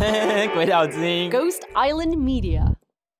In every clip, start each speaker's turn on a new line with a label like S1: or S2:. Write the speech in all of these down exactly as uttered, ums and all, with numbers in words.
S1: 鬼岛之音
S2: Ghost Island Media.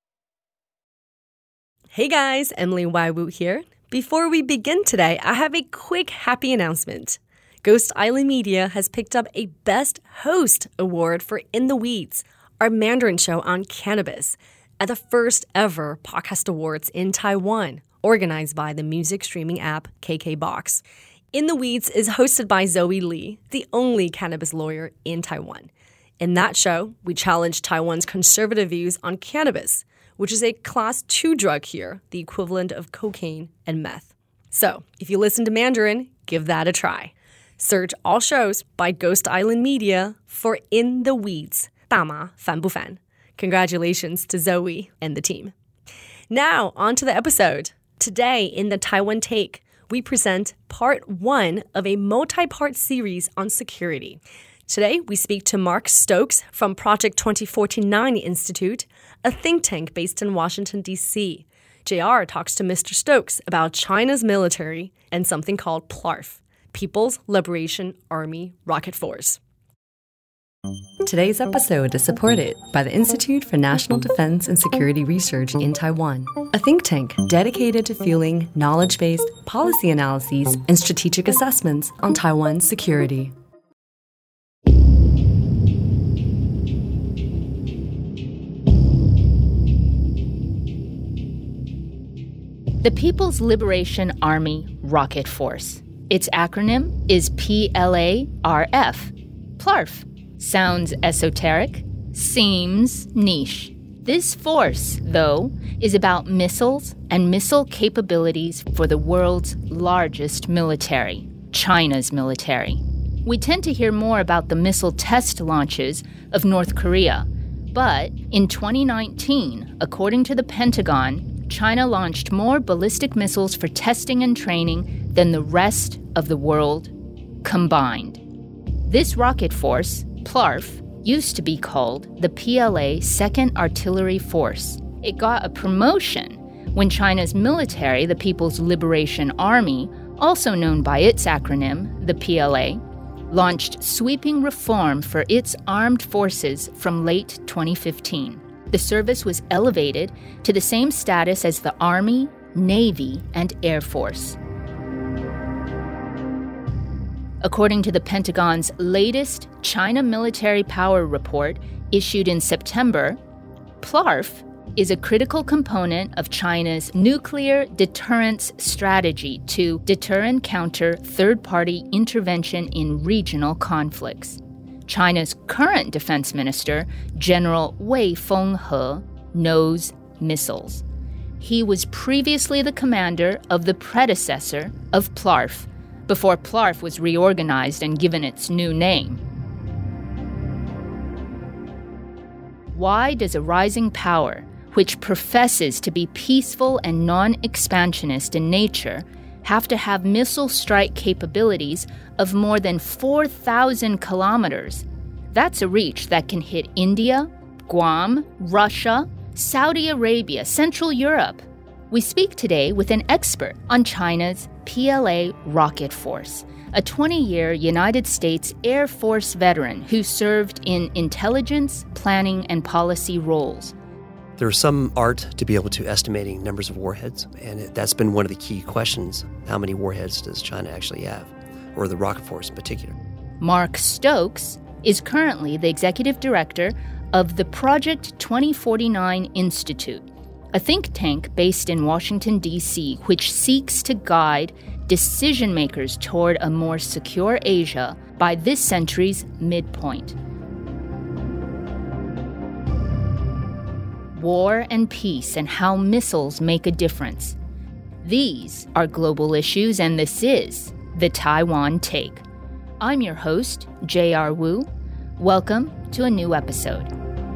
S3: Hey guys, Emily Waiwu here. Before we begin today, I have a quick happy announcement. Ghost Island Media has picked up a Best Host award for In the Weeds, our Mandarin show on cannabis, at the first ever podcast awards in Taiwan, organized by the music streaming app K K Box. In the Weeds is hosted by Zoe Lee, the only cannabis lawyer in Taiwan. In that show, we challenge Taiwan's conservative views on cannabis, which is a class two drug here, the equivalent of cocaine and meth. So, if you listen to Mandarin, give that a try. Search all shows by Ghost Island Media for In the Weeds, 大麻烦不烦? Congratulations to Zoe and the team. Now, on to the episode. Today, in the Taiwan Take, we present part one of a multi-part series on security. Today, we speak to Mark Stokes from Project twenty forty-nine Institute, a think tank based in Washington, D C. J R talks to Mister Stokes about China's military and something called P L A R F, People's Liberation Army Rocket Force. Today's episode is supported by the Institute for National Defense and Security Research in Taiwan, a think tank dedicated to fueling knowledge-based policy analyses and strategic assessments on Taiwan's security.
S4: The People's Liberation Army Rocket Force. Its acronym is P L A R F. P L A R F. Sounds esoteric, seems niche. This force, though, is about missiles and missile capabilities for the world's largest military, China's military. We tend to hear more about the missile test launches of North Korea, but in twenty nineteen, according to the Pentagon, China launched more ballistic missiles for testing and training than the rest of the world combined. This rocket force, P L A R F, used to be called the P L A Second Artillery Force. It got a promotion when China's military, the People's Liberation Army, also known by its acronym, the P L A, launched sweeping reform for its armed forces from late twenty fifteen. The service was elevated to the same status as the Army, Navy, and Air Force. According to the Pentagon's latest China Military Power Report issued in September, P L A R F is a critical component of China's nuclear deterrence strategy to deter and counter third-party intervention in regional conflicts. China's current defense minister, General Wei Fenghe, knows missiles. He was previously the commander of the predecessor of P L A R F, before P L A R F was reorganized and given its new name. Why does a rising power, which professes to be peaceful and non-expansionist in nature, have to have missile strike capabilities of more than four thousand kilometers? That's a reach that can hit India, Guam, Russia, Saudi Arabia, Central Europe. We speak today with an expert on China's P L A Rocket Force, a twenty-year United States Air Force veteran who served in intelligence, planning, and policy roles.
S5: There's some art to be able to estimating numbers of warheads, and it, that's been one of the key questions. How many warheads does China actually have, or the rocket force in particular?
S4: Mark Stokes is currently the executive director of the Project twenty forty-nine Institute, a think tank based in Washington, D C, which seeks to guide decision-makers toward a more secure Asia by this century's midpoint. War and peace and how missiles make a difference. These are global issues, and this is the Taiwan Take. I'm your host, J R Wu. Welcome to a new episode.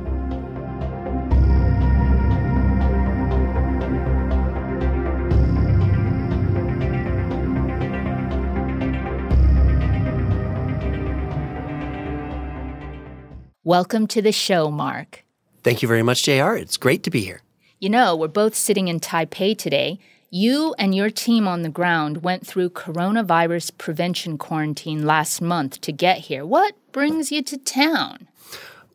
S4: Welcome to the show, Mark.
S5: Thank you very much, J R. It's great to be here.
S4: You know, we're both sitting in Taipei today. You and your team on the ground went through coronavirus prevention quarantine last month to get here. What brings you to town?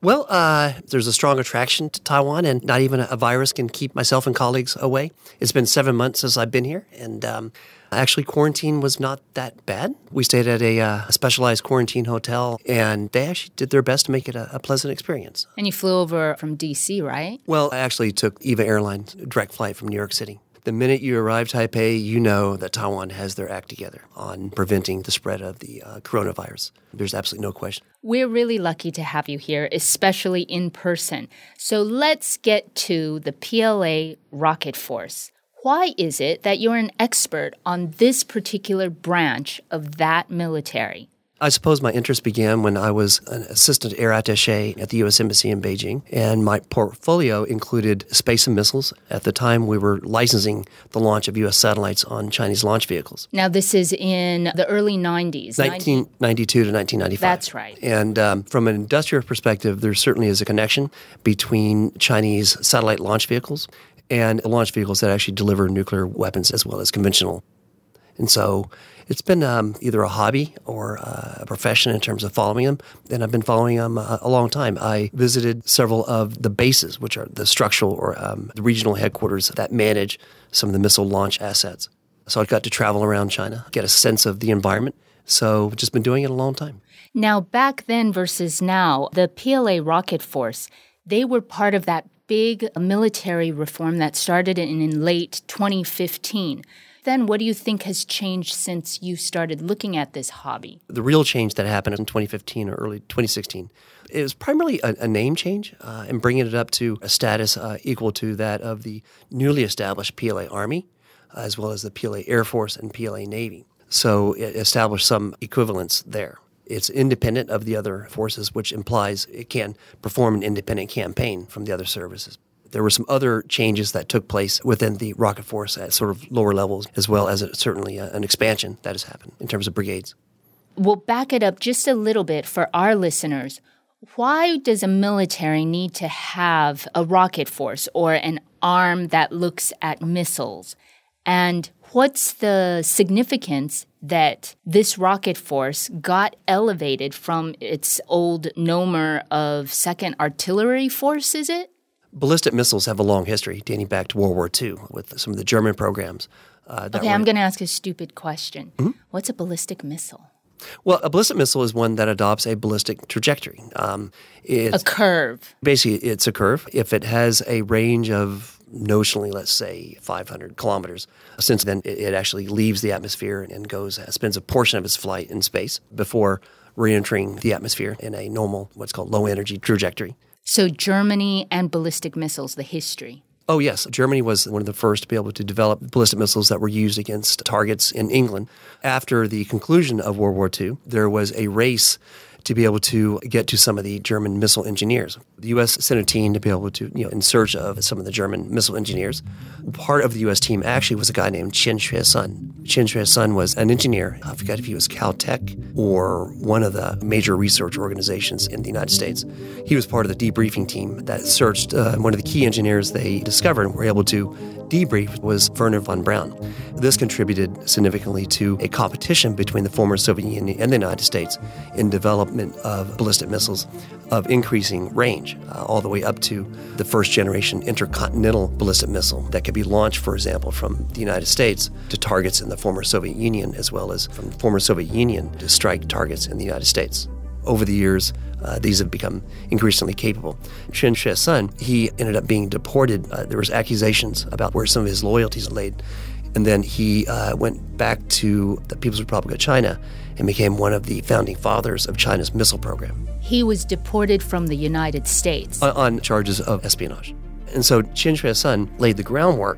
S5: Well, uh, there's a strong attraction to Taiwan, and not even a virus can keep myself and colleagues away. It's been seven months since I've been here, and um, actually quarantine was not that bad. We stayed at a, uh, a specialized quarantine hotel, and they actually did their best to make it a, a pleasant experience.
S4: And you flew over from D C, right?
S5: Well, I actually took EVA Airlines direct flight from New York City. The minute you arrive Taipei, you know that Taiwan has their act together on preventing the spread of the uh, coronavirus. There's absolutely no question.
S4: We're really lucky to have you here, especially in person. So let's get to the P L A Rocket Force. Why is it that you're an expert on this particular branch of that military?
S5: I suppose my interest began when I was an assistant air attaché at the U S Embassy in Beijing, and my portfolio included space and missiles. At the time, we were licensing the launch of U S satellites on Chinese launch vehicles.
S4: Now, this is in the early nineties.
S5: nineteen ninety-two to nineteen ninety-five.
S4: That's right.
S5: And um, from an industrial perspective, there certainly is a connection between Chinese satellite launch vehicles and launch vehicles that actually deliver nuclear weapons as well as conventional. And so it's been um, either a hobby or uh, a profession in terms of following them, and I've been following them uh, a long time. I visited several of the bases, which are the structural or um, the regional headquarters that manage some of the missile launch assets. So I got to travel around China, get a sense of the environment. So I've just been doing it a long time.
S4: Now, back then versus now, the P L A Rocket Force, they were part of that big military reform that started in, in late twenty fifteen. Then what do you think has changed since you started looking at this hobby?
S5: The real change that happened in twenty fifteen or early twenty sixteen it was primarily a, a name change uh, and bringing it up to a status uh, equal to that of the newly established P L A Army, uh, as well as the P L A Air Force and P L A Navy. So it established some equivalence there. It's independent of the other forces, which implies it can perform an independent campaign from the other services. There were some other changes that took place within the Rocket Force at sort of lower levels, as well as a, certainly a, an expansion that has happened in terms of brigades.
S4: We'll back it up just a little bit for our listeners. Why does a military need to have a rocket force or an arm that looks at missiles? And what's the significance that this rocket force got elevated from its old nomer of Second Artillery Force, is it?
S5: Ballistic missiles have a long history dating back to World War Two with some of the German programs. Uh, that
S4: okay,
S5: were...
S4: I'm going to ask a stupid question. Mm-hmm. What's a ballistic missile?
S5: Well, a ballistic missile is one that adopts a ballistic trajectory. Um, it's,
S4: a curve.
S5: Basically, it's a curve. If it has a range of notionally, let's say, five hundred kilometers, since then it, it actually leaves the atmosphere and goes, spends a portion of its flight in space before re-entering the atmosphere in a normal, what's called low-energy trajectory.
S4: So Germany and ballistic missiles, the history.
S5: Oh, yes. Germany was one of the first to be able to develop ballistic missiles that were used against targets in England. After the conclusion of World War Two, there was a race to be able to get to some of the German missile engineers. The U S sent a team to be able to, you know, in search of some of the German missile engineers. Part of the U S team actually was a guy named Chen Xuesun. Chen Xuesun was an engineer. I forget if he was Caltech or one of the major research organizations in the United States. He was part of the debriefing team that searched. Uh, one of the key engineers they discovered and were able to debrief was Wernher von Braun. This contributed significantly to a competition between the former Soviet Union and the United States in development of ballistic missiles of increasing range, uh, all the way up to the first generation intercontinental ballistic missile that could be launched, for example, from the United States to targets in the former Soviet Union, as well as from the former Soviet Union to strike targets in the United States. Over the years, uh, these have become increasingly capable. Chen Xuesun, he ended up being deported. Uh, there was accusations about where some of his loyalties laid. And then he uh, went back to the People's Republic of China and became one of the founding fathers of China's missile program.
S4: He was deported from the United States.
S5: On, on charges of espionage. And so Chen Xuesun laid the groundwork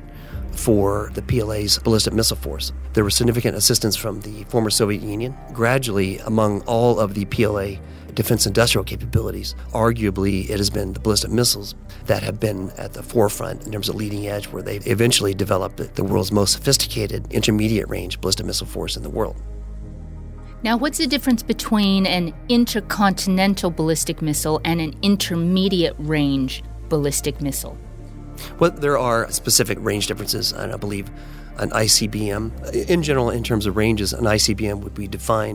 S5: for the P L A's ballistic missile force. There was significant assistance from the former Soviet Union. Gradually, among all of the P L A defense industrial capabilities, arguably it has been the ballistic missiles that have been at the forefront in terms of leading edge, where they eventually developed the world's most sophisticated intermediate range ballistic missile force in the world.
S4: Now, what's the difference between an intercontinental ballistic missile and an intermediate range ballistic missile?
S5: Well, there are specific range differences, and I believe an I C B M, in general, in terms of ranges, an I C B M would be defined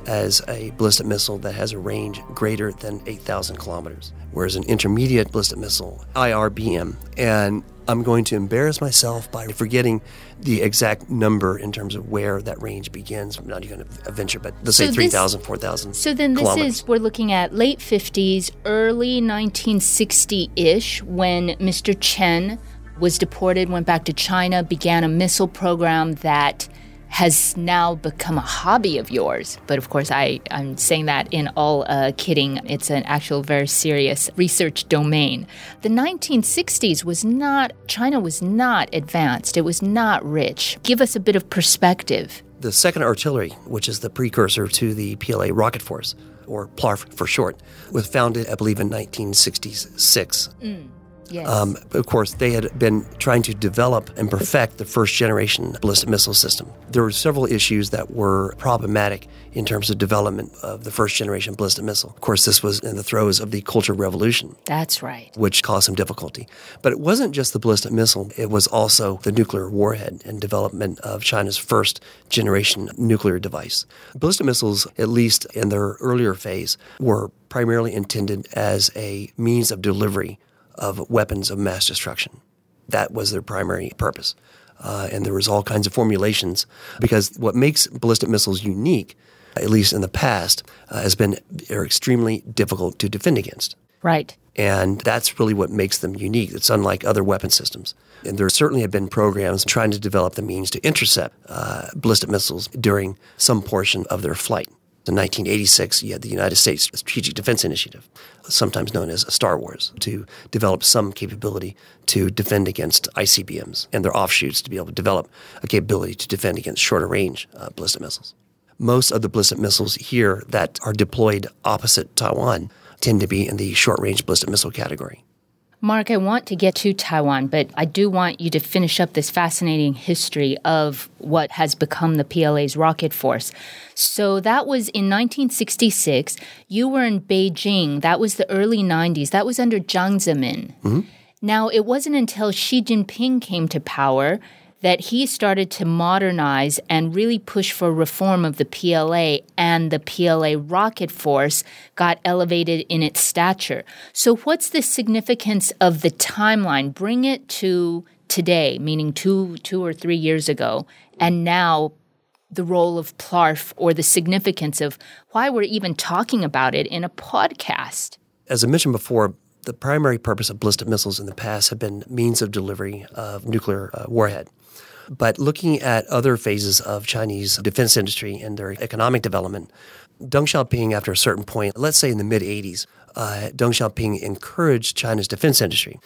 S5: as a ballistic missile that has a range greater than eight thousand kilometers, whereas an intermediate ballistic missile, I R B M, and I'm going to embarrass myself by forgetting the exact number in terms of where that range begins. I'm not even going to venture, but let's so say three thousand, four thousand
S4: So then this
S5: kilometers.
S4: is, we're looking at late fifties, early nineteen sixty-ish, when Mister Chen was deported, went back to China, began a missile program that has now become a hobby of yours. But of course, I, I'm saying that in all uh, kidding. It's an actual very serious research domain. The nineteen sixties was not, China was not advanced. It was not rich. Give us a bit of perspective.
S5: The Second Artillery, which is the precursor to the P L A Rocket Force, or P L A R F for short, was founded, I believe, in nineteen sixty-six.
S4: Mm. Yes.
S5: Um, of course, they had been trying to develop and perfect the first-generation ballistic missile system. There were several issues that were problematic in terms of development of the first-generation ballistic missile. Of course, this was in the throes of the Cultural Revolution.
S4: That's right.
S5: Which caused some difficulty. But it wasn't just the ballistic missile. It was also the nuclear warhead and development of China's first-generation nuclear device. Ballistic missiles, at least in their earlier phase, were primarily intended as a means of delivery of weapons of mass destruction. That was their primary purpose. Uh, and there was all kinds of formulations, because what makes ballistic missiles unique, at least in the past, uh, has been they're extremely difficult to defend against.
S4: Right.
S5: And that's really what makes them unique. It's unlike other weapon systems. And there certainly have been programs trying to develop the means to intercept uh, ballistic missiles during some portion of their flight. In nineteen eighty-six, you had the United States Strategic Defense Initiative, sometimes known as Star Wars, to develop some capability to defend against I C B Ms and their offshoots to be able to develop a capability to defend against shorter range uh, ballistic missiles. Most of the ballistic missiles here that are deployed opposite Taiwan tend to be in the short-range ballistic missile category.
S4: Mark, I want to get to Taiwan, but I do want you to finish up this fascinating history of what has become the P L A's rocket force. So that was in nineteen sixty-six. You were in Beijing. That was the early nineties. That was under Jiang Zemin.
S5: Mm-hmm.
S4: Now, it wasn't until Xi Jinping came to power that he started to modernize and really push for reform of the P L A, and the P L A rocket force got elevated in its stature. So what's the significance of the timeline? Bring it to today, meaning two, two or three years ago, and now the role of P L A R F, or the significance of why we're even talking about it in a podcast.
S5: As I mentioned before, the primary purpose of ballistic missiles in the past have been means of delivery of nuclear uh, warhead. But looking at other phases of Chinese defense industry and their economic development, Deng Xiaoping, after a certain point, let's say in the mid-eighties, uh, Deng Xiaoping encouraged China's defense industry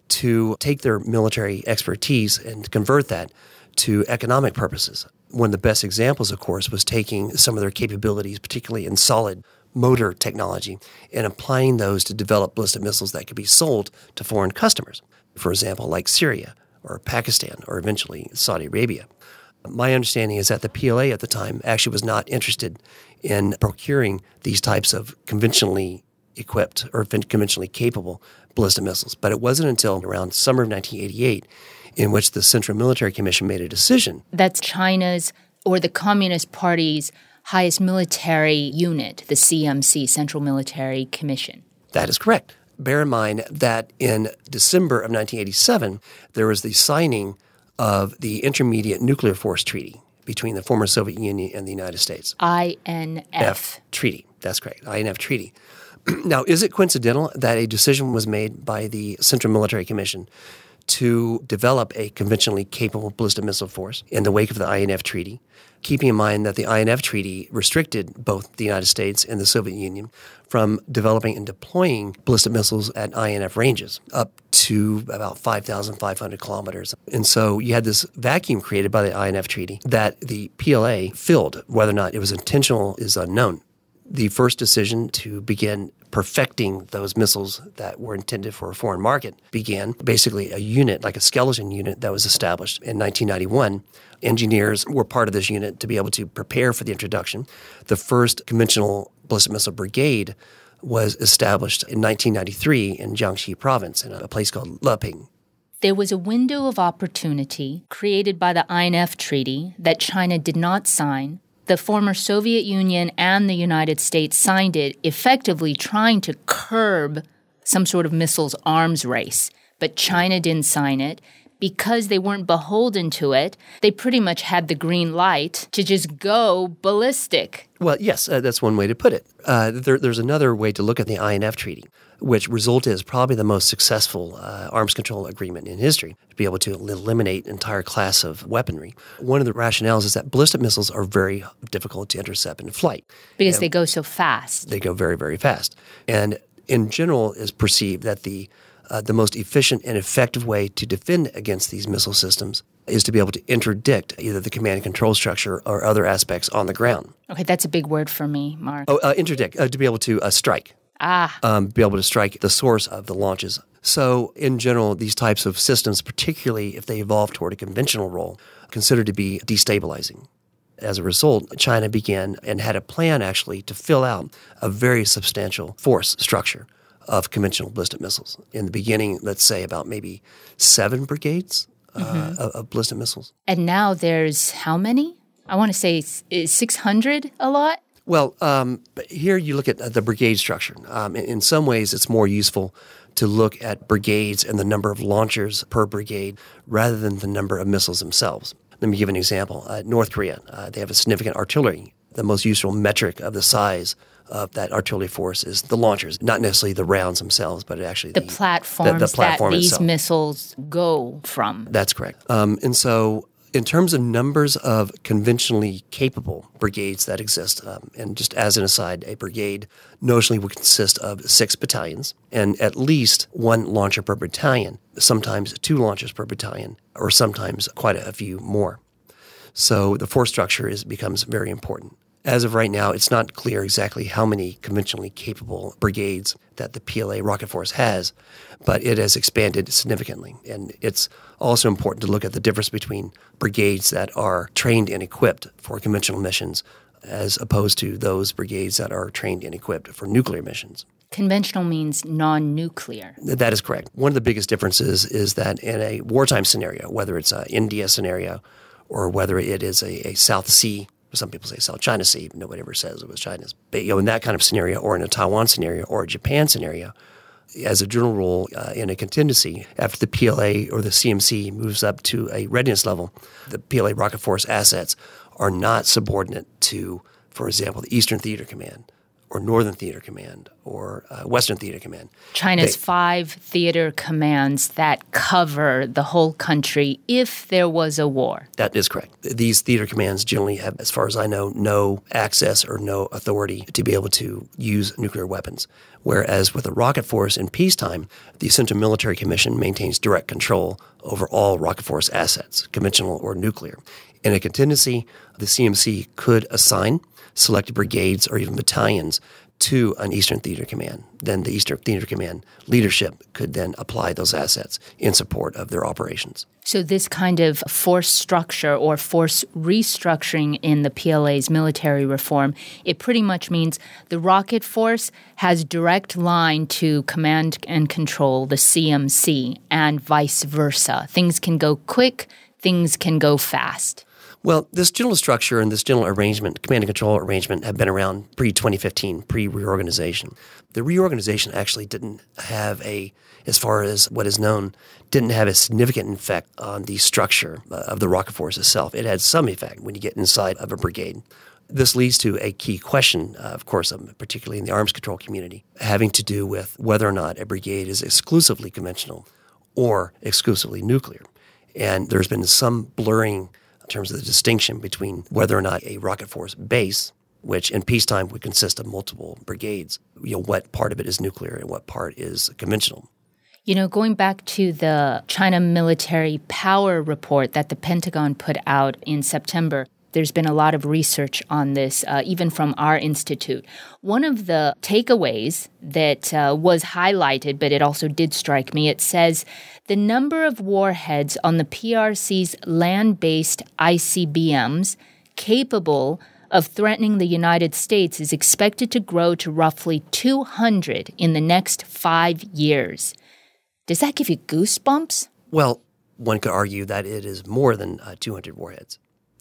S5: to take their military expertise and convert that to economic purposes. One of the best examples, of course, was taking some of their capabilities, particularly in solid motor technology, and applying those to develop ballistic missiles that could be sold to foreign customers, for example, like Syria or Pakistan, or eventually Saudi Arabia. My understanding is that the P L A at the time actually was not interested in procuring these types of conventionally equipped or conventionally capable ballistic missiles. But it wasn't until around summer of nineteen eighty-eight in which the Central Military Commission made a decision.
S4: That's China's, or the Communist Party's, highest military unit, the C M C, Central Military Commission.
S5: That is correct. Bear in mind that in December of nineteen eighty-seven, there was the signing of the Intermediate Nuclear Force Treaty between the former Soviet Union and the United States.
S4: I N F.
S5: F Treaty. That's correct. I N F Treaty. Now, is it coincidental that a decision was made by the Central Military Commission to develop a conventionally capable ballistic missile force in the wake of the I N F Treaty, keeping in mind that the I N F Treaty restricted both the United States and the Soviet Union from developing and deploying ballistic missiles at I N F ranges up to about five thousand five hundred kilometers. And so you had this vacuum created by the I N F Treaty that the P L A filled. Whether or not it was intentional is unknown. The first decision to begin perfecting those missiles that were intended for a foreign market began basically a unit, like a skeleton unit that was established in nineteen ninety-one. Engineers were part of this unit to be able to prepare for the introduction. The first conventional ballistic missile brigade was established in nineteen ninety-three in Jiangxi province in a place called Leping.
S4: There was a window of opportunity created by the I N F Treaty that China did not sign, The former Soviet Union and the United States signed it, effectively trying to curb some sort of missiles arms race. But China didn't sign it. Because they weren't beholden to it, they pretty much had the green light to just go ballistic.
S5: Well, yes, uh, that's one way to put it. Uh, there, there's another way to look at the I N F Treaty, which resulted as probably the most successful uh, arms control agreement in history, to be able to eliminate an entire class of weaponry. One of the rationales is that ballistic missiles are very difficult to intercept in flight.
S4: Because
S5: and
S4: they go so fast.
S5: They go very, very fast. And in general, it's perceived that the Uh, the most efficient and effective way to defend against these missile systems is to be able to interdict either the command and control structure or other aspects on the ground.
S4: Okay, that's a big word for me, Mark.
S5: Oh, uh, interdict, uh, to be able to uh, strike.
S4: Ah.
S5: Um, be able to strike the source of the launches. So in general, these types of systems, particularly if they evolve toward a conventional role, are considered to be destabilizing. As a result, China began and had a plan actually to fill out a very substantial force structure of conventional ballistic missiles. In the beginning, let's say about maybe seven brigades uh, mm-hmm. of, of ballistic missiles.
S4: And now there's how many? I want to say is six hundred a lot?
S5: Well, um, here you look at the brigade structure. Um, in, in some ways, it's more useful to look at brigades and the number of launchers per brigade rather than the number of missiles themselves. Let me give an example. Uh, North Korea, uh, they have a significant artillery. The most useful metric of the size of that artillery force is the launchers, not necessarily the rounds themselves, but actually
S4: the,
S5: the
S4: platforms
S5: the, the platform
S4: that these
S5: itself.
S4: missiles go from.
S5: That's correct. Um, and so in terms of numbers of conventionally capable brigades that exist, um, and just as an aside, a brigade notionally would consist of six battalions and at least one launcher per battalion, sometimes two launchers per battalion, or sometimes quite a, a few more. So the force structure is becomes very important. As of right now, it's not clear exactly how many conventionally capable brigades that the P L A Rocket Force has, but it has expanded significantly. And it's also important to look at the difference between brigades that are trained and equipped for conventional missions as opposed to those brigades that are trained and equipped for nuclear missions.
S4: Conventional means non-nuclear.
S5: That is correct. One of the biggest differences is that in a wartime scenario, whether it's an India scenario or whether it is a, a South Sea, some people say South China Sea, but nobody ever says it was China's. But you know, in that kind of scenario, or in a Taiwan scenario, or a Japan scenario, as a general rule, uh, in a contingency, after the P L A or the C M C moves up to a readiness level, the P L A Rocket Force assets are not subordinate to, for example, the Eastern Theater Command, or Northern Theater Command, or uh, Western Theater Command.
S4: China's
S5: they,
S4: five theater commands that cover the whole country if there was a war.
S5: That is correct. These theater commands generally have, as far as I know, no access or no authority to be able to use nuclear weapons. Whereas with the Rocket Force in peacetime, the Central Military Commission maintains direct control over all Rocket Force assets, conventional or nuclear. In a contingency, the C M C could assign selected brigades or even battalions to an Eastern Theater Command. Then the Eastern Theater Command leadership could then apply those assets in support of their operations.
S4: So this kind of force structure or force restructuring in the P L A's military reform, it pretty much means the Rocket Force has direct line to command and control, the C M C, and vice versa. Things can go quick, things can go fast.
S5: Well, this general structure and this general arrangement, command and control arrangement, have been around pre-twenty fifteen, pre-reorganization. The reorganization actually didn't have a, as far as what is known, didn't have a significant effect on the structure of the Rocket Force itself. It had some effect when you get inside of a brigade. This leads to a key question, uh, of course, um, particularly in the arms control community, having to do with whether or not a brigade is exclusively conventional or exclusively nuclear. And there's been some blurring in terms of the distinction between whether or not a Rocket Force base, which in peacetime would consist of multiple brigades, you know, what part of it is nuclear and what part is conventional.
S4: You know, going back to the China military power report that the Pentagon put out in September, there's been a lot of research on this, uh, even from our institute. One of the takeaways that uh, was highlighted, but it also did strike me, it says the number of warheads on the P R C's land-based I C B Ms capable of threatening the United States is expected to grow to roughly two hundred in the next five years. Does that give you goosebumps?
S5: Well, one could argue that it is more than uh, two hundred warheads.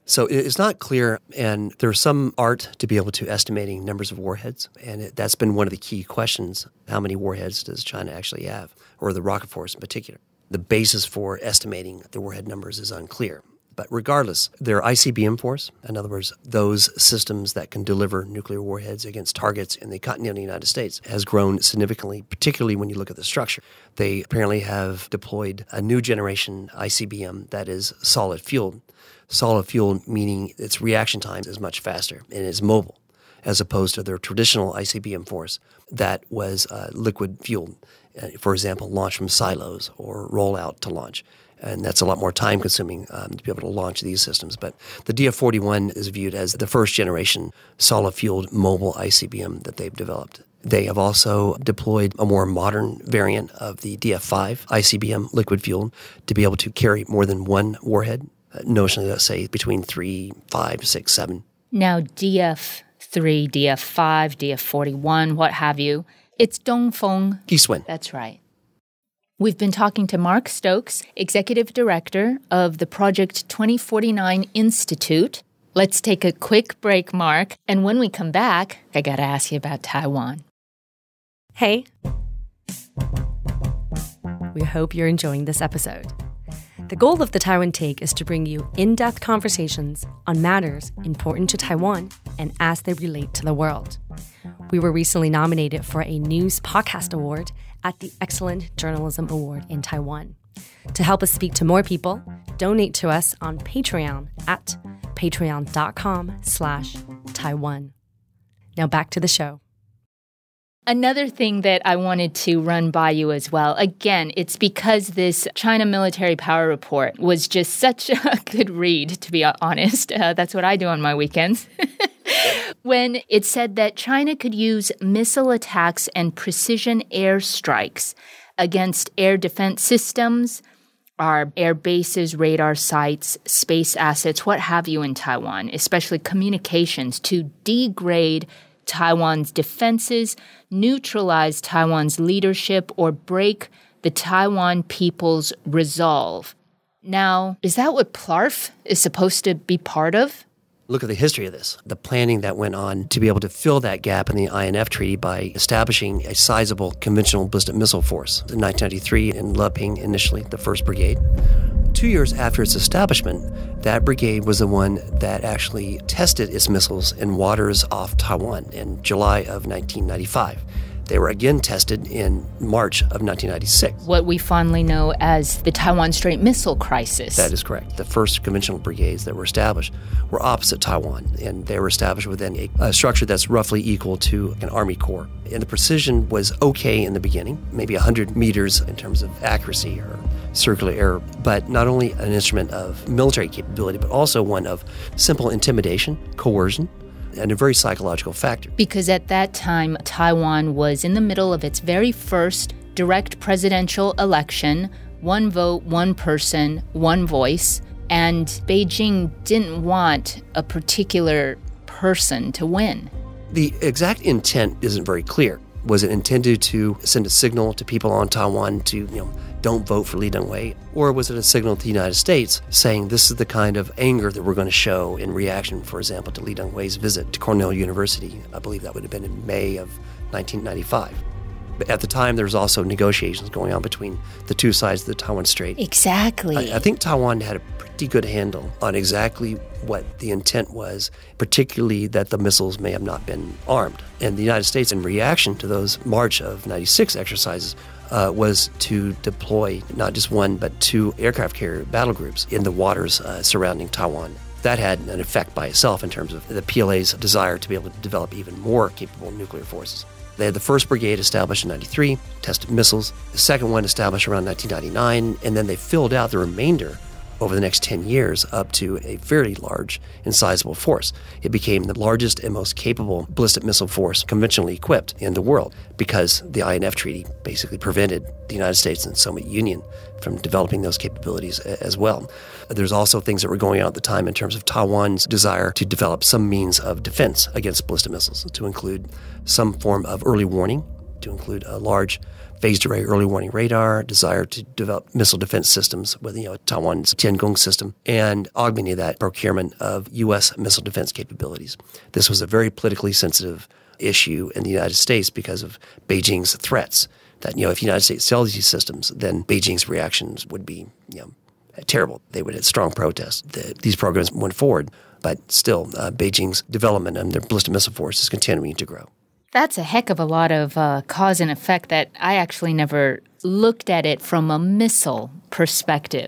S5: So it's not clear, and there's some art to be able to estimating numbers of warheads, and it, that's been one of the key questions. How many warheads does China actually have, or the rocket force in particular? The basis for estimating the warhead numbers is unclear. But regardless, their I C B M force, in other words, those systems that can deliver nuclear warheads against targets in the continental United States, has grown significantly, particularly when you look at the structure. They apparently have deployed a new generation I C B M that is solid-fueled. Solid-fueled meaning its reaction time is much faster and is mobile, as opposed to their traditional I C B M force that was uh, liquid-fueled, uh, for example, launched from silos or roll out to launch. And that's a lot more time-consuming um, to be able to launch these systems. But the D F forty-one is viewed as the first-generation solid-fueled mobile I C B M that they've developed. They have also deployed a more modern variant of the D F five I C B M liquid-fueled to be able to carry more than one warhead, uh, notionally, let's say, between three, five, six, seven.
S4: Now, D F three, D F five, D F forty-one, what have you, it's Dongfeng.
S5: Eastwind.
S4: That's right. We've been talking to Mark Stokes, Executive Director of the Project twenty forty-nine Institute. Let's take a quick break, Mark. And when we come back, I got to ask you about Taiwan.
S3: Hey. We hope you're enjoying this episode. The goal of the Taiwan Take is to bring you in-depth conversations on matters important to Taiwan and as they relate to the world. We were recently nominated for a News Podcast Award at the Excellent Journalism Award in Taiwan. To help us speak to more people, donate to us on Patreon at patreon.com slash Taiwan. Now back to the show.
S4: Another thing that I wanted to run by you as well, again, it's because this China Military Power Report was just such a good read, to be honest. Uh, that's what I do on my weekends. When it said that China could use missile attacks and precision air strikes against air defense systems, our air bases, radar sites, space assets, what have you in Taiwan, especially communications, to degrade Taiwan's defenses, neutralize Taiwan's leadership, or break the Taiwan people's resolve. Now, is that what P L A R F is supposed to be part of?
S5: Look at the history of this, the planning that went on to be able to fill that gap in the I N F Treaty by establishing a sizable conventional ballistic missile force. In nineteen ninety-three, in Leping, initially, the first Brigade. Two years after its establishment, that brigade was the one that actually tested its missiles in waters off Taiwan in July of nineteen ninety-five. They were again tested in March of nineteen ninety-six.
S4: What we fondly know as the Taiwan Strait Missile Crisis.
S5: That is correct. The first conventional brigades that were established were opposite Taiwan, and they were established within a, a structure that's roughly equal to an Army Corps. And the precision was okay in the beginning, maybe one hundred meters in terms of accuracy or circular error, but not only an instrument of military capability, but also one of simple intimidation, coercion, and a very psychological factor.
S4: Because at that time, Taiwan was in the middle of its very first direct presidential election, one vote, one person, one voice, and Beijing didn't want a particular person to win.
S5: The exact intent isn't very clear. Was it intended to send a signal to people on Taiwan to, you know, don't vote for Lee Teng-hui? Or was it a signal to the United States saying this is the kind of anger that we're going to show in reaction, for example, to Lee Teng-hui's visit to Cornell University? I believe that would have been in May of nineteen ninety-five. But at the time, there was also negotiations going on between the two sides of the Taiwan Strait.
S4: Exactly.
S5: I, I think Taiwan had a pretty good handle on exactly what the intent was, particularly that the missiles may have not been armed. And the United States, in reaction to those March of ninety-six exercises, uh, was to deploy not just one, but two aircraft carrier battle groups in the waters uh, surrounding Taiwan. That had an effect by itself in terms of the P L A's desire to be able to develop even more capable nuclear forces. They had the first brigade established in ninety-three, tested missiles, the second one established around nineteen ninety-nine, and then they filled out the remainder over the next ten years up to a fairly large and sizable force. It became the largest and most capable ballistic missile force conventionally equipped in the world because the I N F Treaty basically prevented the United States and Soviet Union from developing those capabilities as well. There's also things that were going on at the time in terms of Taiwan's desire to develop some means of defense against ballistic missiles, to include some form of early warning to include a large phased array early warning radar, desire to develop missile defense systems with, you know, Taiwan's Tiangong system, and augmenting that procurement of U S missile defense capabilities. This was a very politically sensitive issue in the United States because of Beijing's threats that, you know, if the United States sells these systems, then Beijing's reactions would be, you know, terrible. They would have strong protests. The, these programs went forward, but still, uh, Beijing's development and their ballistic missile force is continuing to grow.
S4: That's a heck of a lot of uh, cause and effect that I actually never looked at it from a missile perspective.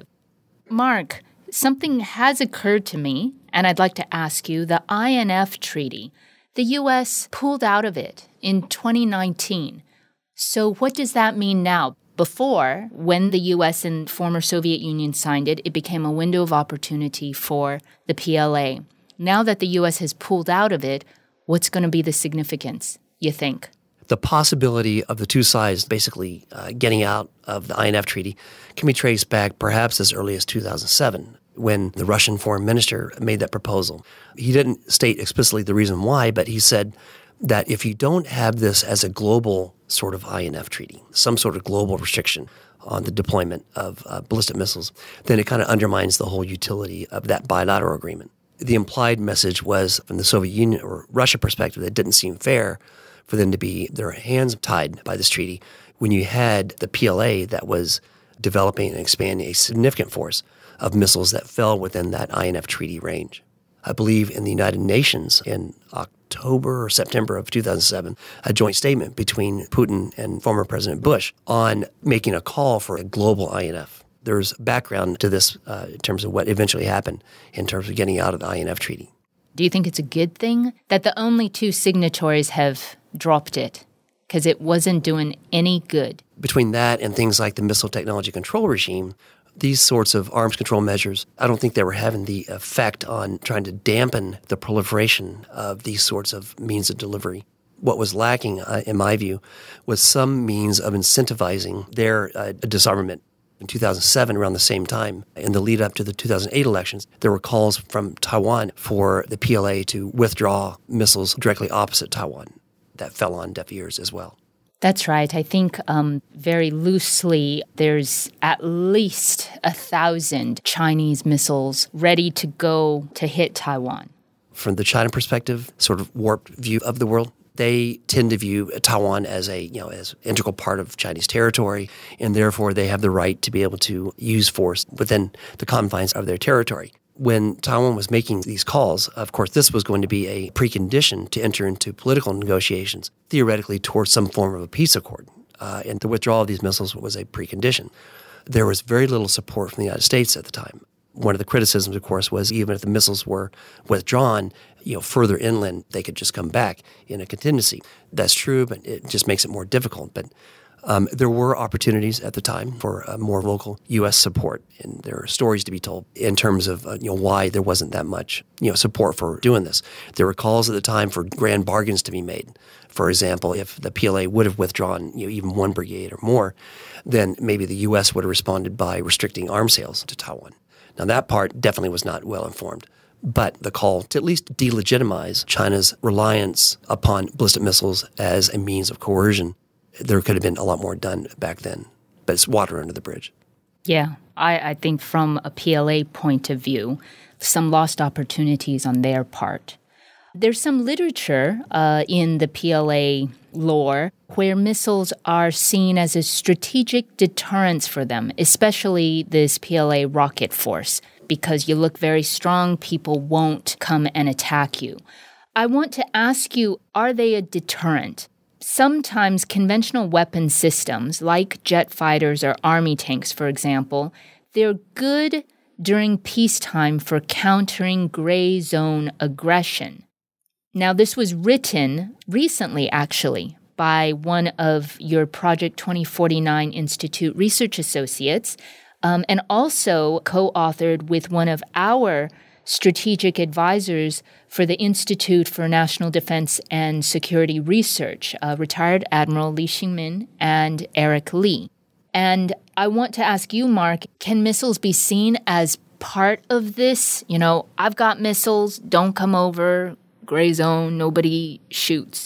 S4: Mark, something has occurred to me, and I'd like to ask you. The I N F Treaty, the U S pulled out of it in twenty nineteen. So what does that mean now? Before, when the U S and former Soviet Union signed it, it became a window of opportunity for the P L A. Now that the U S has pulled out of it, what's going to be the significance, you think?
S5: The possibility of the two sides basically uh, getting out of the I N F Treaty can be traced back perhaps as early as two thousand seven, when the Russian foreign minister made that proposal. He didn't state explicitly the reason why, but he said that if you don't have this as a global sort of I N F treaty, some sort of global restriction on the deployment of uh, ballistic missiles, then it kind of undermines the whole utility of that bilateral agreement. The implied message was, from the Soviet Union or Russia perspective, that it didn't seem fair for them to be their hands tied by this treaty when you had the P L A that was developing and expanding a significant force of missiles that fell within that I N F treaty range. I believe in the United Nations in October or September of two thousand seven, a joint statement between Putin and former President Bush on making a call for a global I N F. There's background to this uh, in terms of what eventually happened in terms of getting out of the I N F treaty.
S4: Do you think it's a good thing that the only two signatories have dropped it? Because it wasn't doing any good.
S5: Between that and things like the Missile Technology Control Regime, these sorts of arms control measures, I don't think they were having the effect on trying to dampen the proliferation of these sorts of means of delivery. What was lacking, uh, in my view, was some means of incentivizing their uh, disarmament. In two thousand seven, around the same time, in the lead up to the two thousand eight elections, there were calls from Taiwan for the P L A to withdraw missiles directly opposite Taiwan. That fell on deaf ears as well.
S4: That's right. I think um, very loosely, there's at least a thousand Chinese missiles ready to go to hit Taiwan.
S5: From the China perspective, sort of warped view of the world, they tend to view Taiwan as a, you know, as integral part of Chinese territory, and therefore they have the right to be able to use force within the confines of their territory. When Taiwan was making these calls, of course, this was going to be a precondition to enter into political negotiations, theoretically towards some form of a peace accord. Uh, and the withdrawal of these missiles was a precondition. There was very little support from the United States at the time. One of the criticisms, of course, was even if the missiles were withdrawn, you know, further inland, they could just come back in a contingency. That's true, but it just makes it more difficult. But Um, there were opportunities at the time for uh, more local U S support, and there are stories to be told in terms of uh, you know why there wasn't that much you know support for doing this. There were calls at the time for grand bargains to be made. For example, if the P L A would have withdrawn you know even one brigade or more, then maybe the U S would have responded by restricting arms sales to Taiwan. Now that part definitely was not well informed. But the call to at least delegitimize China's reliance upon ballistic missiles as a means of coercion, there could have been a lot more done back then, but it's water under the bridge.
S4: Yeah, I, I think from a P L A point of view, some lost opportunities on their part. There's some literature uh, in the P L A lore where missiles are seen as a strategic deterrence for them, especially this P L A rocket force, because you look very strong, people won't come and attack you. I want to ask you, are they a deterrent? Sometimes conventional weapon systems, like jet fighters or army tanks, for example, they're good during peacetime for countering gray zone aggression. Now, this was written recently, actually, by one of your Project twenty forty-nine Institute research associates, um, and also co-authored with one of our strategic advisors for the Institute for National Defense and Security Research, uh, retired Admiral Li Xingmin and Eric Lee. And I want to ask you, Mark, can missiles be seen as part of this? You know, I've got missiles, don't come over, gray zone, nobody shoots.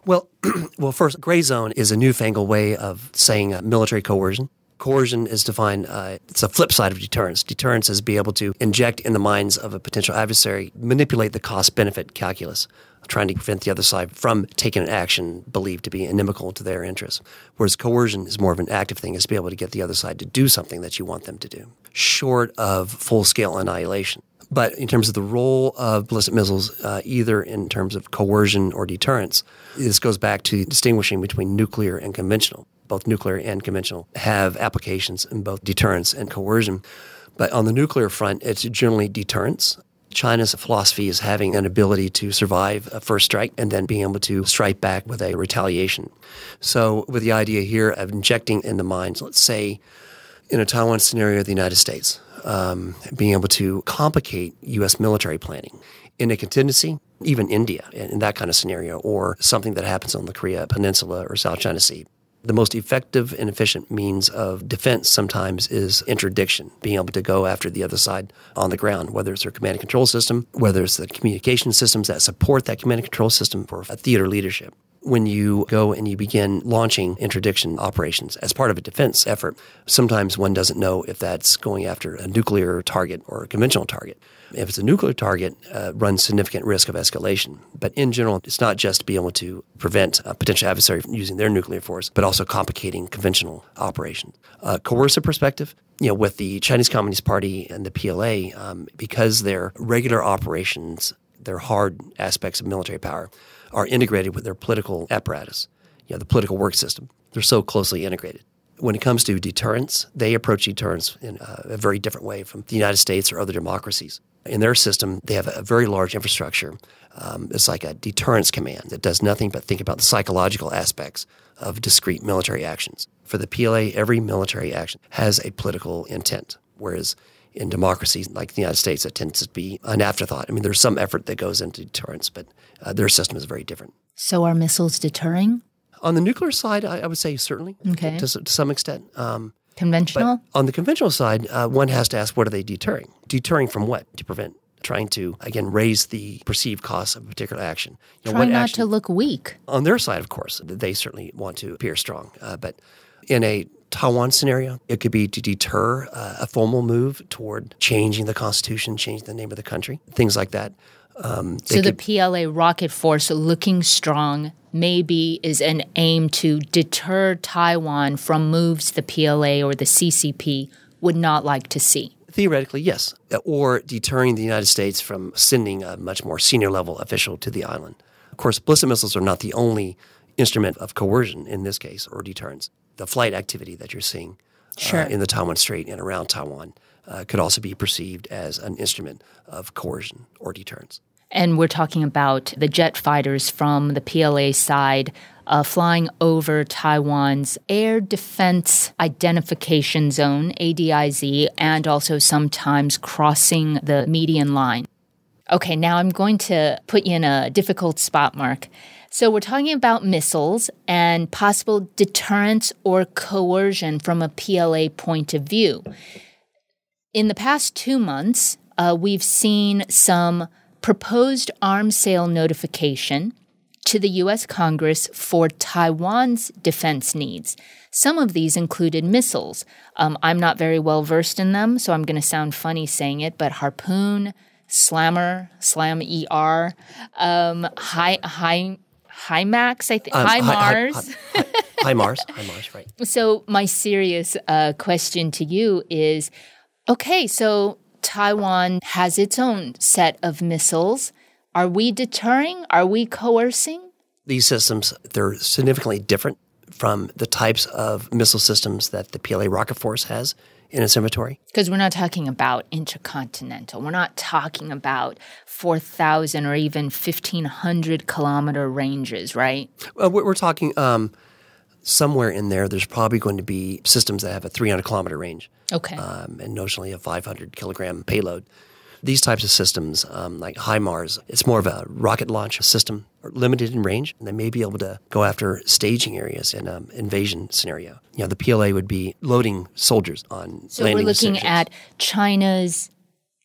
S5: Well, well, first, gray zone is a newfangled way of saying uh, military coercion. Coercion is defined, uh, it's a flip side of deterrence. Deterrence is be able to inject in the minds of a potential adversary, manipulate the cost-benefit calculus, trying to prevent the other side from taking an action believed to be inimical to their interests. Whereas coercion is more of an active thing, is to be able to get the other side to do something that you want them to do, short of full-scale annihilation. But in terms of the role of ballistic missiles, uh, either in terms of coercion or deterrence, this goes back to distinguishing between nuclear and conventional. Both nuclear and conventional have applications in both deterrence and coercion. But on the nuclear front, it's generally deterrence. China's philosophy is having an ability to survive a first strike and then being able to strike back with a retaliation. So with the idea here of injecting in the minds, let's say in a Taiwan scenario of the United States, um, being able to complicate U S military planning. In a contingency, even India, in that kind of scenario, or something that happens on the Korea Peninsula or South China Sea. The most effective and efficient means of defense sometimes is interdiction, being able to go after the other side on the ground, whether it's their command and control system, whether it's the communication systems that support that command and control system for a theater leadership. When you go and you begin launching interdiction operations as part of a defense effort, sometimes one doesn't know if that's going after a nuclear target or a conventional target. If it's a nuclear target, uh, runs significant risk of escalation. But in general, it's not just to be able to prevent a potential adversary from using their nuclear force, but also complicating conventional operations. Uh, coercive perspective, you know, with the Chinese Communist Party and the P L A, um, because their regular operations, their hard aspects of military power, are integrated with their political apparatus, you know, the political work system. They're so closely integrated. When it comes to deterrence, they approach deterrence in a, a very different way from the United States or other democracies. In their system, they have a very large infrastructure. Um, it's like a deterrence command that does nothing but think about the psychological aspects of discrete military actions. For the P L A, every military action has a political intent, whereas in democracies like the United States, it tends to be an afterthought. I mean, there's some effort that goes into deterrence, but uh, their system is very different.
S4: So are missiles deterring?
S5: On the nuclear side, I, I would say certainly,
S4: okay.
S5: to, to some extent. Um,
S4: Conventional?
S5: But on the conventional side, uh, one has to ask, what are they deterring? Deterring from what? To prevent trying to, again, raise the perceived cost of a particular action. You know,
S4: Try
S5: what
S4: not
S5: action,
S4: to look weak.
S5: On their side, of course, they certainly want to appear strong. Uh, but in a Taiwan scenario, it could be to deter uh, a formal move toward changing the constitution, changing the name of the country, things like that. Um,
S4: so the
S5: could,
S4: P L A rocket force looking strong maybe is an aim to deter Taiwan from moves the P L A or the C C P would not like to see.
S5: Theoretically, yes. Or deterring the United States from sending a much more senior level official to the island. Of course, ballistic missiles are not the only instrument of coercion in this case, or deterrence. The flight activity that you're seeing
S4: sure.
S5: uh, in the Taiwan Strait and around Taiwan uh, could also be perceived as an instrument of coercion or deterrence.
S4: And we're talking about the jet fighters from the P L A side uh, flying over Taiwan's Air Defense Identification Zone, A D I Z, and also sometimes crossing the median line. Okay, now I'm going to put you in a difficult spot, Mark. So we're talking about missiles and possible deterrence or coercion from a P L A point of view. In the past two months, uh, we've seen some proposed arms sale notification to the U S Congress for Taiwan's defense needs. Some of these included missiles. Um, I'm not very well versed in them, so I'm going to sound funny saying it, but Harpoon, Slammer, Slam E R, um, High, High, HIMARS, I think, um, HIMARS.
S5: Hi, hi, hi, HIMARS, HIMARS, right.
S4: So my serious uh, question to you is, okay, so Taiwan has its own set of missiles. Are we deterring? Are we coercing?
S5: These systems, they're significantly different from the types of missile systems that the P L A rocket force has in its inventory.
S4: Because we're not talking about intercontinental. We're not talking about four thousand or even fifteen hundred kilometer ranges, right?
S5: Well, we're talking um, somewhere in there, there's probably going to be systems that have a three hundred kilometer range.
S4: Okay.
S5: Um, and notionally a five hundred kilogram payload. These types of systems, um, like HIMARS, it's more of a rocket launch system, limited in range. And they may be able to go after staging areas in an invasion scenario. You know, the P L A would be loading soldiers on
S4: So
S5: landing
S4: we're looking
S5: stations.
S4: at China's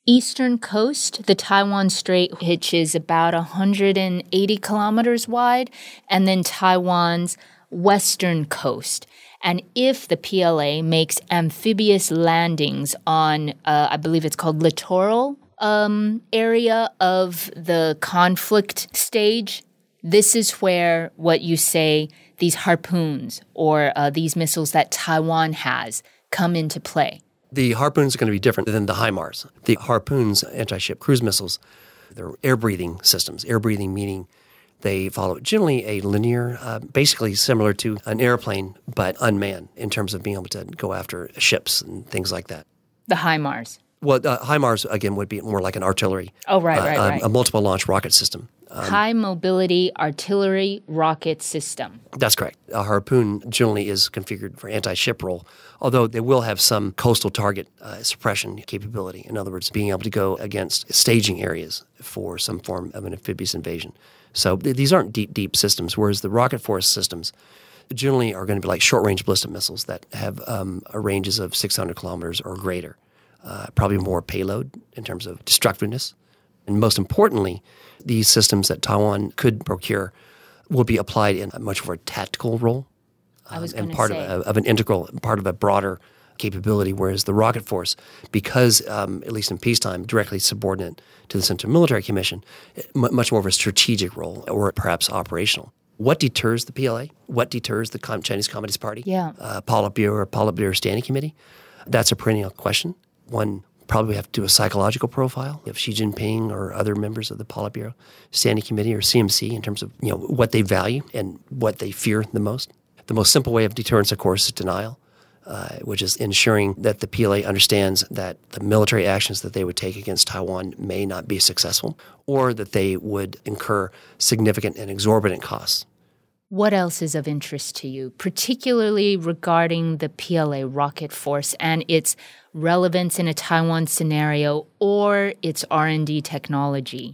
S4: eastern coast, the Taiwan Strait, which is about one hundred eighty kilometers wide, and then Taiwan's western coast. And if the P L A makes amphibious landings on, uh, I believe it's called littoral um, area of the conflict stage, this is where what you say, these harpoons or uh, these missiles that Taiwan has come into play.
S5: The Harpoons are going to be different than the HIMARS. The Harpoons, anti-ship cruise missiles, they're air-breathing systems. Air-breathing meaning they follow generally a linear, uh, basically similar to an airplane, but unmanned in terms of being able to go after ships and things like that.
S4: The HIMARS.
S5: Well, uh, HIMARS, again, would be more like an artillery.
S4: Oh, right,
S5: uh,
S4: right,
S5: um,
S4: right.
S5: A multiple launch rocket system.
S4: Um, High mobility artillery rocket system.
S5: That's correct. A Harpoon generally is configured for anti-ship role, although they will have some coastal target uh, suppression capability. In other words, being able to go against staging areas for some form of an amphibious invasion. So th- these aren't deep, deep systems, whereas the rocket force systems generally are going to be like short-range ballistic missiles that have um, ranges of six hundred kilometers or greater, uh, probably more payload in terms of destructiveness. And most importantly, these systems that Taiwan could procure will be applied in a much more tactical role
S4: um, I was
S5: and
S4: gonna
S5: part
S4: say.
S5: of, a, of an integral, part of a broader capability, whereas the rocket force, because um, at least in peacetime, directly subordinate to the Central Military Commission, m- much more of a strategic role or perhaps operational. What deters the P L A? What deters the Com- Chinese Communist Party?
S4: Yeah.
S5: Uh, Politburo or Politburo Standing Committee? That's a perennial question. One probably have to do a psychological profile of Xi Jinping or other members of the Politburo Standing Committee or C M C in terms of you know what they value and what they fear the most. The most simple way of deterrence, of course, is denial, uh, which is ensuring that the P L A understands that the military actions that they would take against Taiwan may not be successful or that they would incur significant and exorbitant costs.
S4: What else is of interest to you, particularly regarding the P L A rocket force and its relevance in a Taiwan scenario or its R and D technology?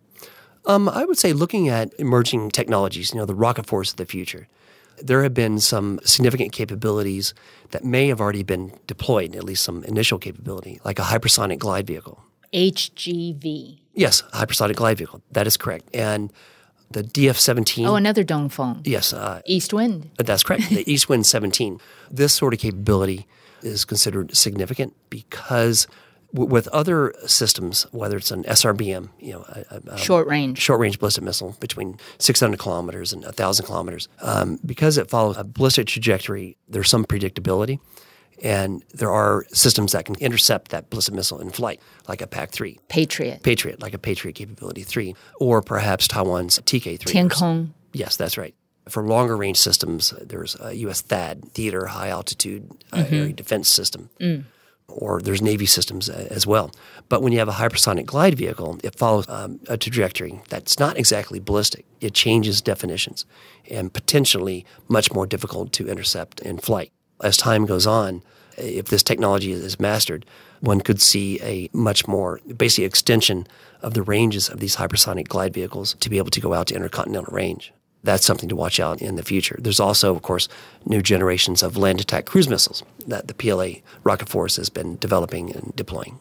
S5: Um, I would say looking at emerging technologies, you know, the rocket force of the future, there have been some significant capabilities that may have already been deployed, at least some initial capability, like a hypersonic glide vehicle.
S4: H G V.
S5: Yes, a hypersonic glide vehicle. That is correct. And the D F seventeen.
S4: Oh, another Dongfeng.
S5: Yes. Uh,
S4: East Wind.
S5: That's correct. The East Wind seventeen. This sort of capability is considered significant because w- with other systems, whether it's an S R B M, you know, a, a,
S4: short range,
S5: short range ballistic missile between six hundred kilometers and one thousand kilometers, um, because it follows a ballistic trajectory, there's some predictability. And there are systems that can intercept that ballistic missile in flight, like a P A C three.
S4: Patriot.
S5: Patriot, like a Patriot Capability three, or perhaps Taiwan's T K three.
S4: Tiankong.
S5: Yes, that's right. For longer range systems, there's a U S THAAD, Theater High Altitude uh, mm-hmm. Area Defense System, mm. or there's Navy systems uh, as well. But when you have a hypersonic glide vehicle, it follows um, a trajectory that's not exactly ballistic. It changes definitions and potentially much more difficult to intercept in flight. As time goes on, if this technology is mastered, one could see a much more basic extension of the ranges of these hypersonic glide vehicles to be able to go out to intercontinental range. That's something to watch out in the future. There's also, of course, new generations of land attack cruise missiles that the P L A rocket force has been developing and deploying.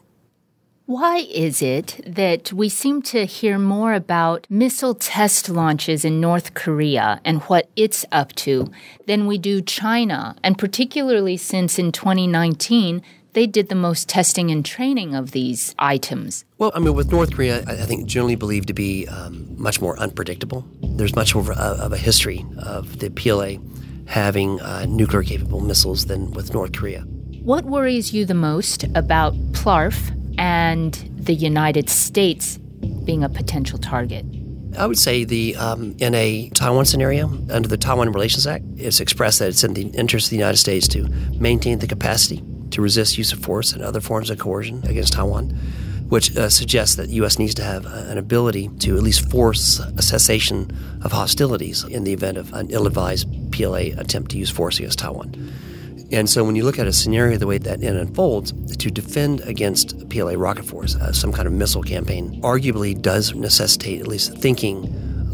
S4: Why is it that we seem to hear more about missile test launches in North Korea and what it's up to than we do China, and particularly since in twenty nineteen they did the most testing and training of these items?
S5: Well, I mean, with North Korea, I think generally believed to be um, much more unpredictable. There's much more of a history of the P L A having uh, nuclear-capable missiles than with North Korea.
S4: What worries you the most about P L A R F and the United States being a potential target?
S5: I would say the um, in a Taiwan scenario, under the Taiwan Relations Act, it's expressed that it's in the interest of the United States to maintain the capacity to resist use of force and other forms of coercion against Taiwan, which uh, suggests that the U S needs to have an ability to at least force a cessation of hostilities in the event of an ill-advised P L A attempt to use force against Taiwan. And so when you look at a scenario the way that it unfolds, to defend against P L A rocket force, uh, some kind of missile campaign, arguably does necessitate at least thinking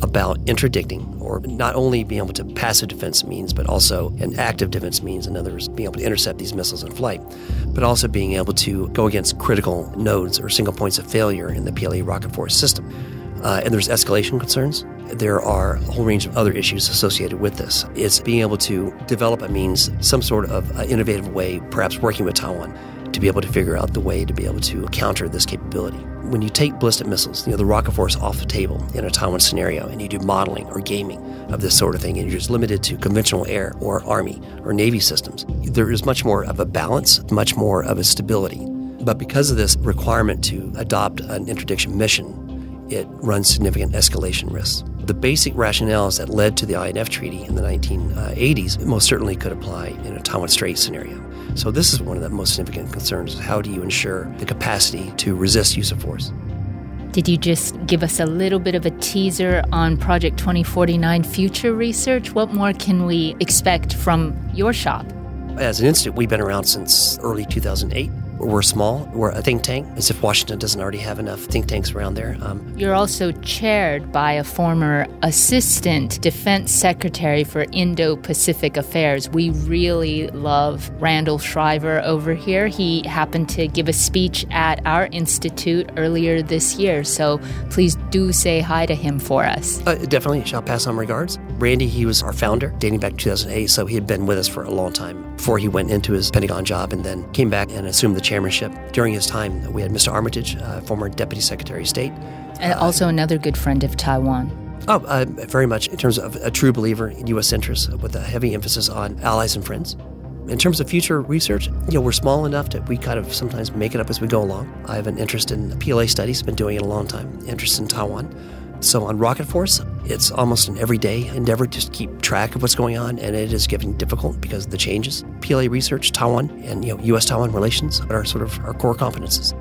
S5: about interdicting, or not only being able to passive defense means, but also an active defense means, in other words, being able to intercept these missiles in flight, but also being able to go against critical nodes or single points of failure in the P L A rocket force system. Uh, and there's escalation concerns. There are a whole range of other issues associated with this. It's being able to develop a means, some sort of uh, innovative way, perhaps working with Taiwan, to be able to figure out the way to be able to counter this capability. When you take ballistic missiles, you know, the rocket force off the table in a Taiwan scenario, and you do modeling or gaming of this sort of thing, and you're just limited to conventional air or Army or Navy systems, there is much more of a balance, much more of a stability. But because of this requirement to adopt an interdiction mission, it runs significant escalation risks. The basic rationales that led to the I N F Treaty in the nineteen eighties most certainly could apply in a Taiwan Strait scenario. So this is one of the most significant concerns. How do you ensure the capacity to resist use of force?
S4: Did you just give us a little bit of a teaser on Project twenty forty-nine future research? What more can we expect from your shop?
S5: As an institute, we've been around since early two thousand eight. We're small. We're a think tank, as if Washington doesn't already have enough think tanks around there. Um,
S4: You're also chaired by a former Assistant Defense Secretary for Indo-Pacific Affairs. We really love Randall Shriver over here. He happened to give a speech at our institute earlier this year, so please do say hi to him for us.
S5: Uh, definitely, shall pass on regards. Randy, he was our founder, dating back to two thousand eight, so he had been with us for a long time before he went into his Pentagon job and then came back and assumed the chairmanship. During his time, we had Mister Armitage, uh, former Deputy Secretary of State.
S4: And also uh, another good friend of Taiwan.
S5: Oh, uh, very much in terms of a true believer in U S interests, with a heavy emphasis on allies and friends. In terms of future research, you know, we're small enough that we kind of sometimes make it up as we go along. I have an interest in P L A studies, been doing it a long time, interest in Taiwan. So on rocket force, it's almost an everyday endeavor to just keep track of what's going on, and it is getting difficult because of the changes. P L A research, Taiwan, and you know, U S Taiwan relations are sort of our core competences.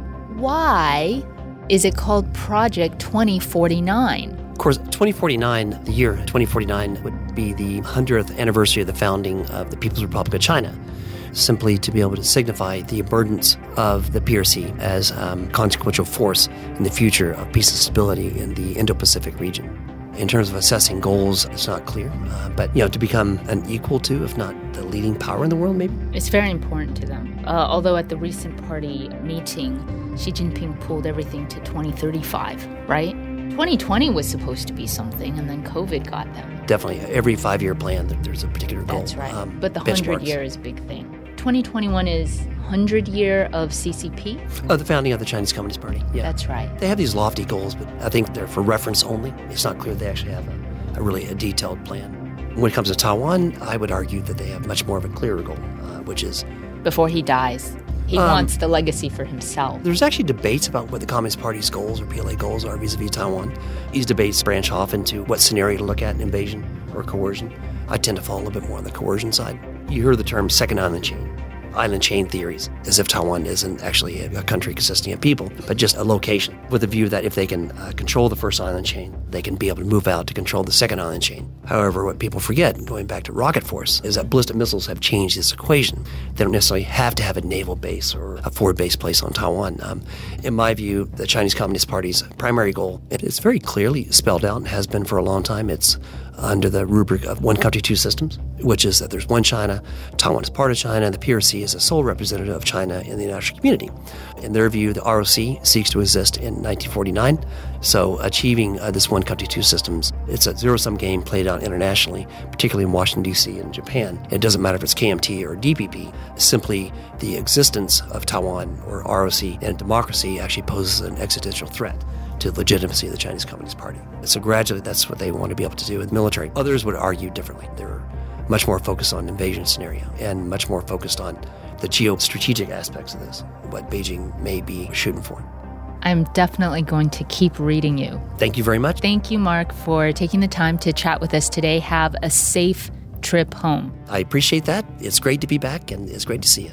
S4: Why is it called Project twenty forty-nine?
S5: Of course, twenty forty-nine, the year twenty forty-nine, would be the hundredth anniversary of the founding of the People's Republic of China, simply to be able to signify the emergence of the P R C as um, consequential force in the future of peace and stability in the Indo-Pacific region. In terms of assessing goals, it's not clear, uh, but you know, to become an equal to, if not the leading power in the world, maybe?
S4: It's very important to them. Uh, although at the recent party meeting, Xi Jinping pulled everything to twenty thirty-five, right? twenty twenty was supposed to be something, and then COVID got them.
S5: Definitely. Every five-year plan, there's a particular goal.
S4: That's right.
S5: Um,
S4: but the hundred-year is a big thing. twenty twenty-one is hundred-year of C C P?
S5: Oh, the founding of the Chinese Communist Party, yeah.
S4: That's right.
S5: They have these lofty goals, but I think they're for reference only. It's not clear they actually have a, a really a detailed plan. When it comes to Taiwan, I would argue that they have much more of a clearer goal, uh, which is...
S4: Before he dies, he um, wants the legacy for himself.
S5: There's actually debates about what the Communist Party's goals or P L A goals are vis-a-vis Taiwan. These debates branch off into what scenario to look at in invasion or coercion. I tend to fall a little bit more on the coercion side. You hear the term second island chain. Island chain theories, as if Taiwan isn't actually a, a country consisting of people, but just a location, with the view that if they can uh, control the first island chain, they can be able to move out to control the second island chain. However, what people forget, going back to rocket force, is that ballistic missiles have changed this equation. They don't necessarily have to have a naval base or a forward base placed on Taiwan. Um, in my view, the Chinese Communist Party's primary goal, it is very clearly spelled out and has been for a long time. It's under the rubric of one country, two systems, which is that there's one China, Taiwan is part of China, and the P R C is a sole representative of China in the international community. In their view, the R O C seeks to exist in nineteen forty-nine, so achieving uh, this one country, two systems, it's a zero-sum game played out internationally, particularly in Washington, D C and Japan. It doesn't matter if it's K M T or D P P, simply the existence of Taiwan or R O C and democracy actually poses an existential threat to the legitimacy of the Chinese Communist Party. So gradually, that's what they want to be able to do with military. Others would argue differently. They're much more focused on invasion scenario and much more focused on the geostrategic aspects of this, what Beijing may be shooting for.
S4: I'm definitely going to keep reading you.
S5: Thank you very much.
S4: Thank you, Mark, for taking the time to chat with us today. Have a safe trip home.
S5: I appreciate that. It's great to be back, and it's great to see you.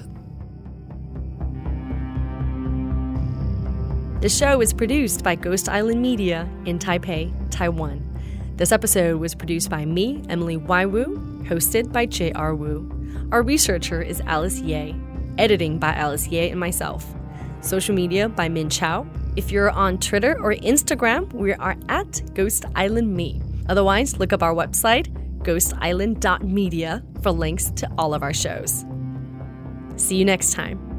S3: The show is produced by Ghost Island Media in Taipei, Taiwan. This episode was produced by me, Emily Y. Wu, hosted by J R. Wu. Our researcher is Alice Ye, editing by Alice Ye and myself. Social media by Min Chao. If you're on Twitter or Instagram, we are at Ghost Island Me. Otherwise, look up our website, ghost island dot media, for links to all of our shows. See you next time.